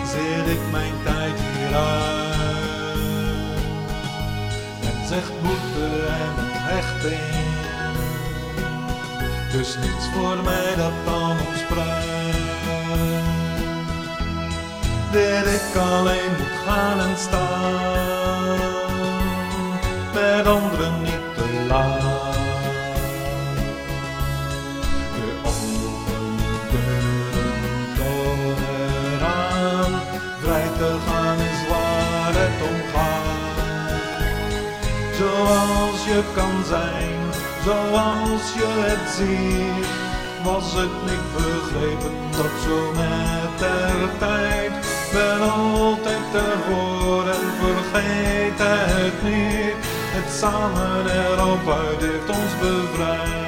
zit ik mijn tijd hier uit en zegt moeder en een hechting. Dus niets voor mij dat dan ons spruit. Dat ik alleen moet gaan en staan, met anderen niet te laat. De open deuren tonen eraan, vrij te gaan is waar het om gaat. Zoals je kan zijn, zoals je het ziet, was het niet begrepen dat zo met der tijd. Ben altijd ervoor en vergeet het niet. Het samen erop uit heeft ons bevrijd.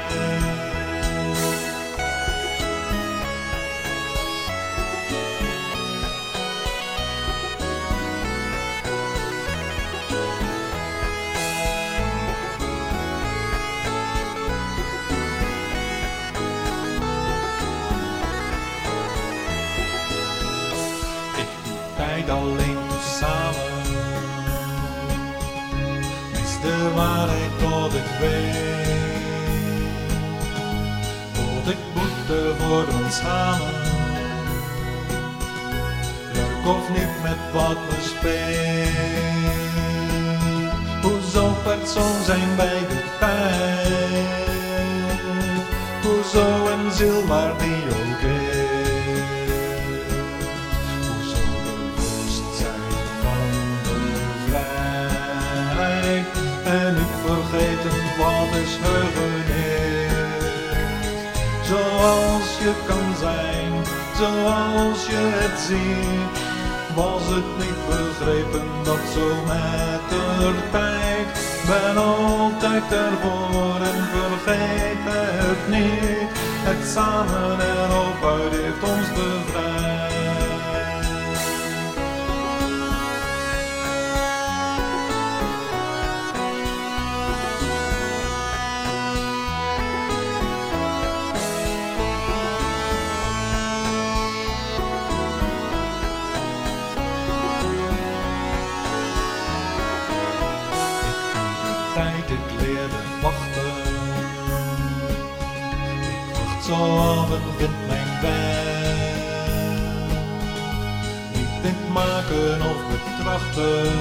Alleen tezamen is de waarheid tot ik weet. Tot ik boete voor ons samen, leuk of niet met wat me speelt. Hoezo persoon zijn wij de tijd, hoezo een ziel waar die ook is. En niet vergeten wat is heugenis. Zoals je kan zijn, zoals je het ziet, was het niet begrepen dat zo met de tijd. Ben altijd ervoor en vergeet het niet. Het samen erop uit heeft ons bevrijd. Ik leerde wachten, ik wacht zo af en vind mijn weg. Niet dit maken of betrachten,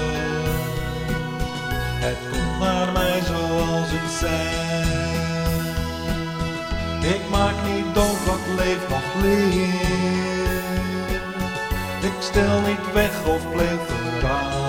het komt naar mij zoals ik zeg. Ik maak niet dood wat leeft nog leeft, ik stel niet weg of pleeg verraad.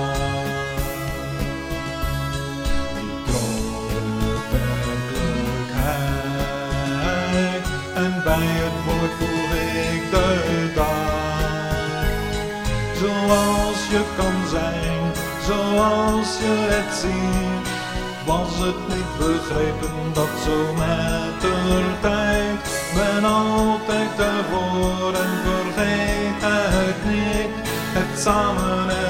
En bij het woord voel ik de daad. Zoals je kan zijn, zoals je het ziet, was het niet begrepen dat zo met de tijd. Ben altijd ervoor en vergeet het niet. Het samen